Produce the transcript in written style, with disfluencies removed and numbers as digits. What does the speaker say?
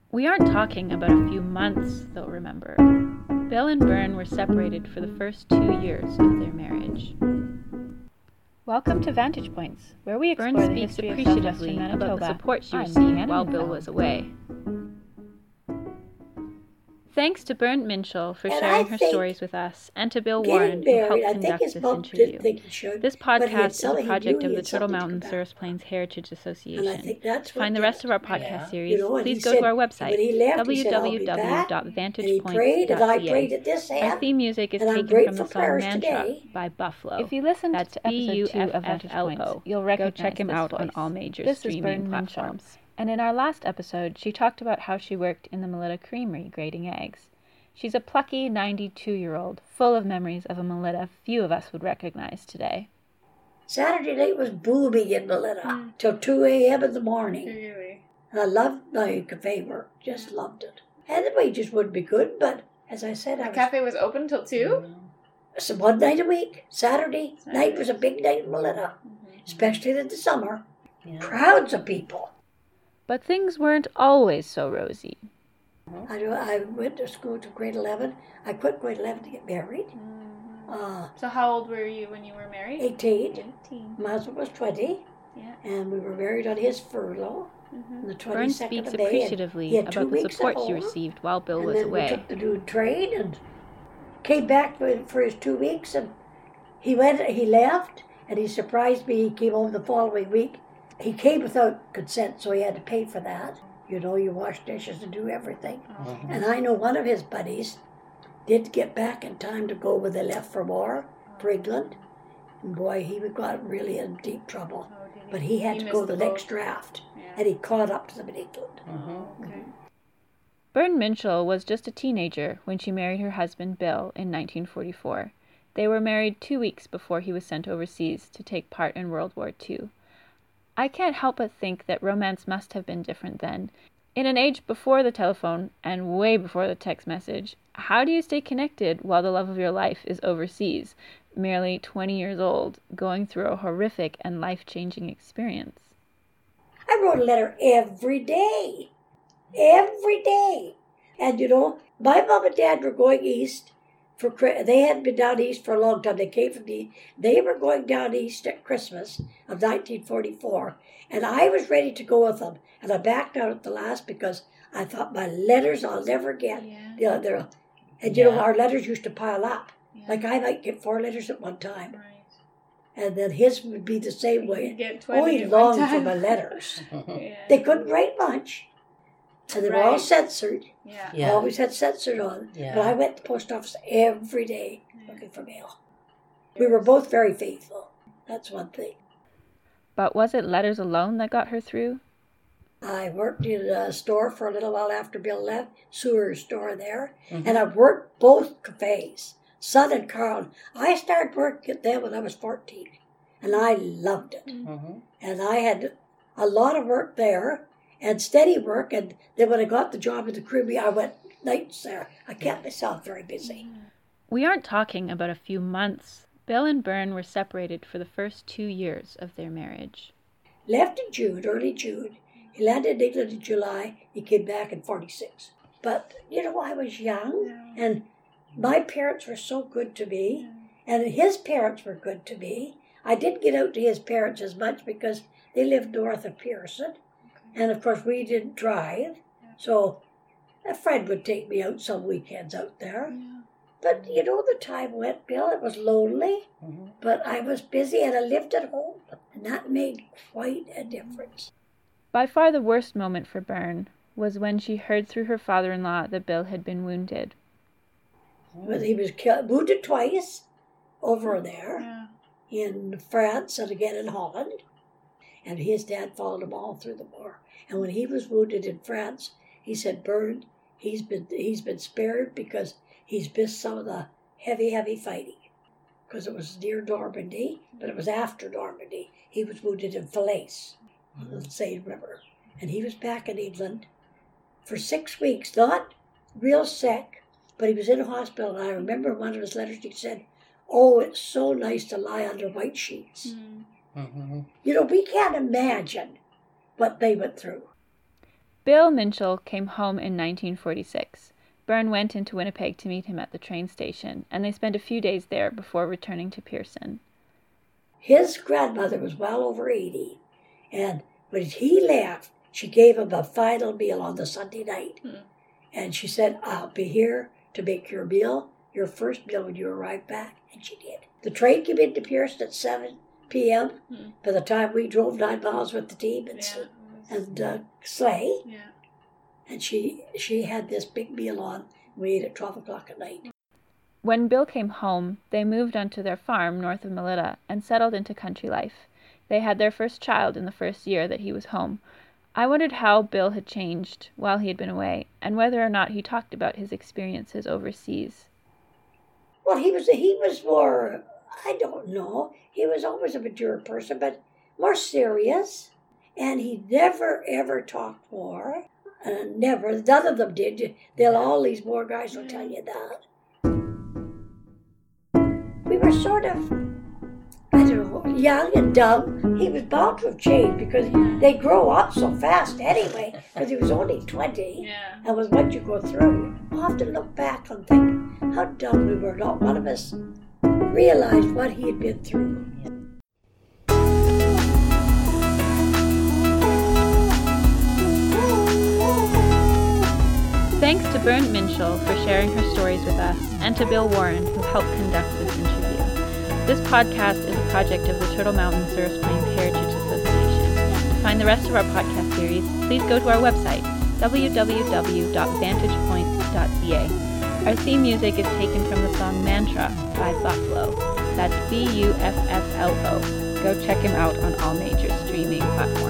We aren't talking about a few months, they'll remember. Bill and Bern were separated for the first 2 years of their marriage. Welcome to Vantage Points, where we explore Bern the speaks history of appreciatively Southwestern Manitoba. about the support she I'm received Deanna while Bill Neufeld. was away. Thanks to Bernd Minchell for And sharing I her think stories with us, and to Bill Warren, Getting who married, helped I think conduct his this mom interview. didn't think he should. This but he had podcast is some- a he project knew of he the had Turtle something to Mountain come Cirrus back from. Plains Heritage And I Association. think that's To what find the did rest it. of our podcast series, You know, and please he go said, to our website, when he left, he said, "I'll be back." And he prayed, and I prayed at this Our end. theme music is and I'm taken from grateful the song prayers Mantra today. by Buffalo. If you listened That's to episode 2 of Vantage Points, BUFFLO. you'll Go recognize check him this out voice. on all major This is streaming Bern Minchell. platforms. And in our last episode, she talked about how she worked in the Melita Creamery grading eggs. She's a plucky 92-year-old, full of memories of a Melita few of us would recognize today. Saturday night was booming in Melita till 2 a.m. in the morning. Really? And I loved my cafe work, just loved it. And the wages wouldn't be good, but as I said, The I was cafe was open till 2? so one night a week. Saturday night was a big night in Melita, especially in the summer. Crowds of people. But things weren't always so rosy. I went to school to grade 11. I quit grade 11 to get married. So how old were you when you were married? 18. 18. My husband was 20. Yeah. And we were married on his furlough on the 22nd Bern speaks of May. and appreciatively he had 2 about the weeks at support she home. received while Bill And was then we away. took the new train and came back for his 2 weeks. And he left, and he surprised me. He came home the following week. He came without consent, so he had to pay for that. You know, you wash dishes and do everything. And I know one of his buddies did get back in time to go when they left for war, for England. And boy, he got really in deep trouble. But he had to go the next draft, and he caught up to them in England. Okay. Bern Minchell was just a teenager when she married her husband Bill in 1944. They were married 2 weeks before he was sent overseas to take part in World War II. I can't help but think that romance must have been different then. In an age before the telephone and way before the text message, how do you stay connected while the love of your life is overseas, merely 20 years old, going through a horrific and life-changing experience? I wrote a letter every day. Every day. And you know, my mom and dad were going east they hadn't been down east for a long time. They came from they were going down east at Christmas of 1944. And I was ready to go with them. And I backed out at the last because I thought my letters I'll never get. Yeah. And you know, our letters used to pile up. Yeah. Like I might get 4 letters at one time. Right. And then his would be the same You way. get 20 Oh, he at one longed for time. my letters. Yeah. They couldn't write much. And they were all Right. censored. Yeah. I always had censored on. Yeah. But I went to the post office every day looking for mail. We were both very faithful. That's one thing. But was it letters alone that got her through? I worked in a store for a little while after Bill left, sewer store there. And I worked both cafes, Sun and Carl. I started working at them when I was 14. And I loved it. And I had a lot of work there and steady work. And then when I got the job in the Creamery, I went nights there. I kept myself very busy. We aren't talking about a few months. Bill and Bern were separated for the first 2 years of their marriage. Left in June, early June. He landed in England in July. He came back in 46. But, you know, I was young, and my parents were so good to me, and his parents were good to me. I didn't get out to his parents as much because they lived north of Pearson, and of course we didn't drive, so a friend would take me out some weekends out there. But, you know, the time went, Bill, it was lonely, but I was busy and I lived at home, and that made quite a difference. By far the worst moment for Bern was when she heard through her father-in-law that Bill had been wounded. But he was wounded twice over there in France and again in Holland. And his dad followed him all through the war. And when he was wounded in France, he said, Bern, he's been spared because he's missed some of the heavy fighting. Because it was near Normandy, but it was after Normandy. He was wounded in Falaise on the Seine River. And he was back in England for 6 weeks, not real sick, but he was in a hospital. And I remember one of his letters, he said, oh, it's so nice to lie under white sheets. You know, we can't imagine what they went through. Bill Minshall came home in 1946. Byrne went into Winnipeg to meet him at the train station, and they spent a few days there before returning to Pearson. His grandmother was well over 80, and when he left, she gave him a final meal on the Sunday night. And she said, I'll be here to make your meal, your first meal when you arrive back. And she did. The train came into Pearson at 7 p.m. By the time we drove 9 miles with the team and sleigh. Yeah. And she had this big meal on. We ate at 12 o'clock at night. When Bill came home, they moved onto their farm north of Melita and settled into country life. They had their first child in the first year that he was home. I wondered how Bill had changed while he had been away, and whether or not he talked about his experiences overseas. Well, he was more, I don't know, he was always a mature person, but more serious. And he never, ever talked war. Never. None of them did. All these war guys will tell you that. We were sort of, I don't know, young and dumb. He was bound to have changed because they grow up so fast anyway, because he was only 20. Yeah. And with what you go through, you often look back and think how dumb we were. Not one of us realized what he had been through. Thanks to Byrne Minshall for sharing her stories with us, and to Bill Warren, who helped conduct this interview. This podcast is a project of the Turtle Mountain Service Plains Heritage Association. To find the rest of our podcast series, please go to our website, www.vantagepoints.ca. Our theme music is taken from the song Mantra by Buffalo. That's Bufflo. Go check him out on all major streaming platforms.